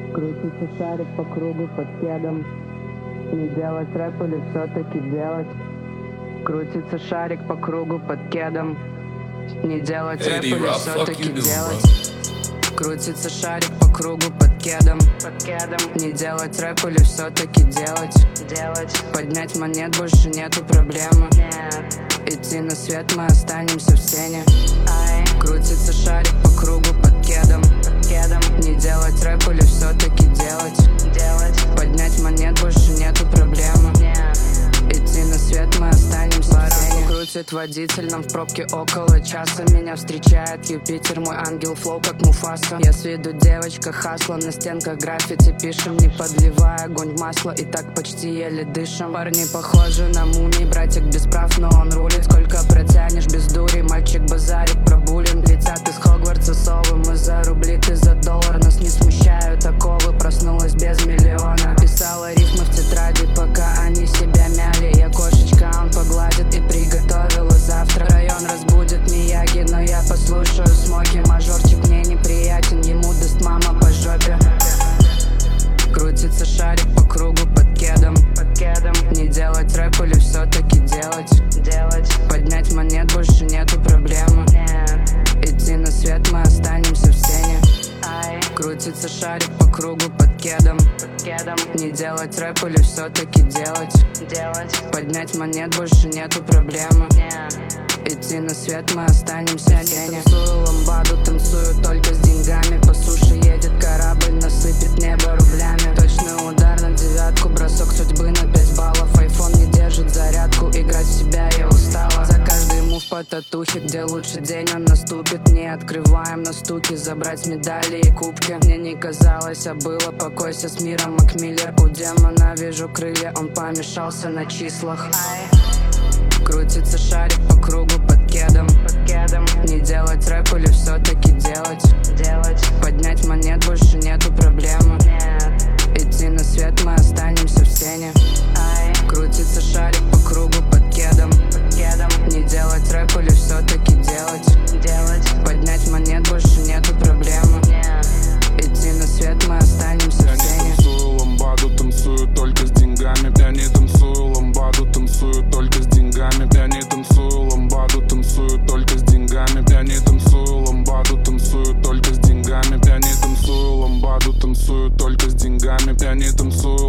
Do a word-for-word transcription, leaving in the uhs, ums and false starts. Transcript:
Крутится шарик по кругу под кедом. Не делать рэп или все-таки делать? Крутится шарик по кругу под кедом. Не делать рэп или все-таки делать? Крутится шарик по кругу под кедом. Под кедом. Не делать рэп или все-таки делать? Делать. Поднять монет больше нету проблемы. Нет. Идти на свет мы останемся в сцене. Ай. Крутится шарик по кругу под кедом. Под кедом. Не делать рэп или все-таки делать? Делать. Поднять монет больше нету проблемы. Нет. Идти на свет мы останемся в сцене. Крутит водитель, нам в пробке около часа. Меня встречает Юпитер, мой ангел, флоу как Муфаса. Я с виду девочка, хасла, на стенках граффити пишем, не подливая огонь в масло, и так почти еле дышим. Парни похожи на мумий, братик без прав, но он рулит. Сколько протянешь без дури, мальчик базарит про буллинг. Летят из Хогвартса совы, мы за рубли, ты за доллар. Нас не смущают оковы, проснулась без миллиона. Писала рифмы в тетради, пока они себя мяли. Я кошечка, он погладит и приготовила завтра. Район разбудит Мияги, но я послушаю смоки. Мажорчик мне неприятен, ему даст мама по жопе. Крутится шарик по кругу под кедом. Под кедом. Не делать рэп или все-таки делать? Делать. Поднять монет больше нету проблемы. Нет. Идти на свет мы останемся в сцене. Ай. Крутится шарик по кругу под кедом. Под кедом. Не делать рэп или все-таки делать? Делать. Поднять монет больше нету проблемы. Нет. Идти на свет мы останемся в сцене. Танцую ламбаду, танцую только с деньгами. По суше едет корабль, насыпет небо рублями. Точный удар на девятку, бросок судьбы на пять баллов. Айфон не держит зарядку, играть в себя я устала. За каждый мув по татухе, где лучше день он наступит. Не открываем на стуки, забрать медали и кубки. Мне не казалось, а было, покойся с миром, Макмиллер. У демона вижу крылья, он помешался на числах. Крутится шарик по кругу под кедом. Под кедом. Не делать рэп или все-таки делать? Делать. Поднять монет больше нету проблемы. Нет. Идти на свет мы останемся в сцене. Ай. Крутится шарик по кругу под кедом. Под кедом. Не делать рэп или все-таки делать? Делать. Поднять монет больше нету проблемы. Нет. Идти на свет мы останемся в сцене. Я не танцую ламбаду, танцую только с деньгами. Я не танцую ламбаду, танцую только с деньгами. Я не танцую ламбаду, танцую только с деньгами. Я не танцую ламбаду, танцую только с деньгами. Я не танцую ламбаду, танцую только с деньгами. Я не танцую